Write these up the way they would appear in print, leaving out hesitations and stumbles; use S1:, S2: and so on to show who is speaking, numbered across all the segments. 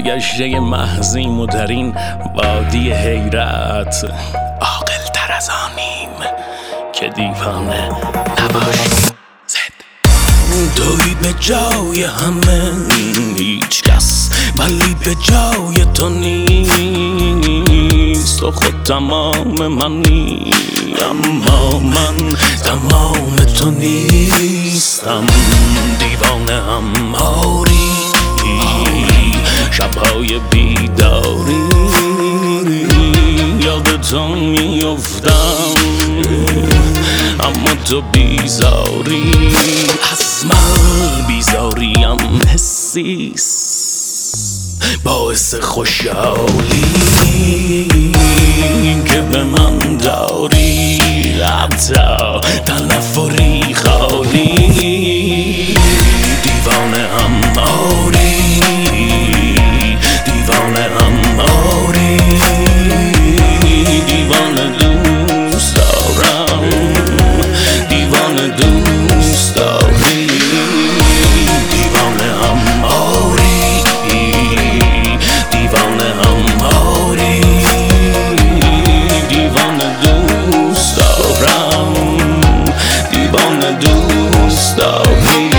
S1: سرگشته محضیم و در این وادی حیرت عاقل تر از آنیم که دیوانه نباشیم. توی به جای همه هیچ کس ولی به جای تو نیست، تو خود تمام منی اما من تمام تو نیستم. دیوانه هم آری شبهای بیداری یاد تو میافتم اما تو بیزاری از من بیزاریم حسیست باعث خوشحالی که به من داری حتی تنفری خالی. دیوانه هم آری دیوانه هم آری دیوانه دوست دارم دیوانه دوست داری دیوانه هم آری دیوانه هم آری دیوانه دوست دارم دیوانه دوست داری.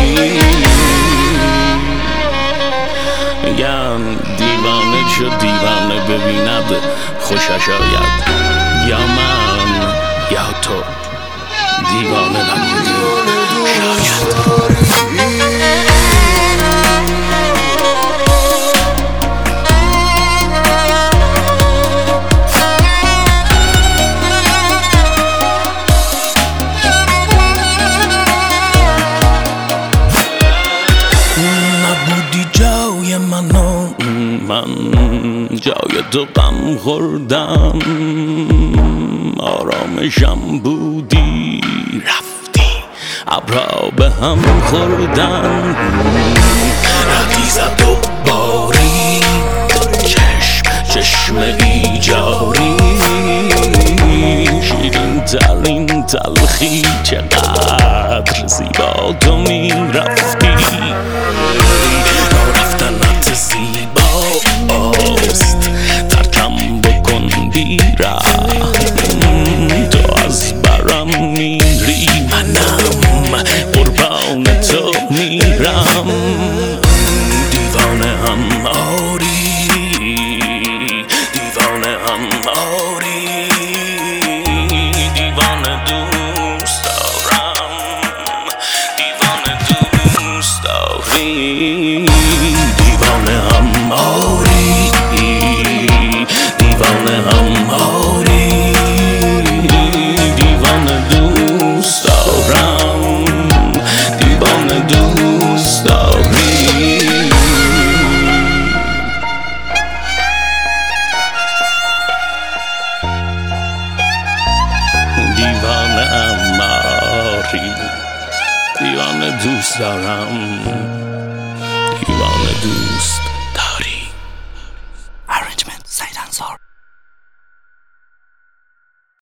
S1: میگن دیوانه چو دیوانه ببیند خوشش آید، یا من یا تو دیوانه نبودی شاید. نبودی جای منو من جای تو غم خوردم، آرامشم بودی رفتی ابرا به هم خوردن. ردی زد و باری چشم ایجاری شیرین ترین تلخی چقدر زیبا تو می رفتی. رفتنت زیباست ترکم بکن بیرم تو از برم میری منم قربان تو میرم. دیوانه هم آری دیوانه هم آری دیوانه دوست دارم دیوانه دوست داری دیوانه هم آری دیوانه هم آری دیوانه دوست دارم دیوانه دوست داری. دیوانه هم آری دیوانه دوست دارم دیوانه دوست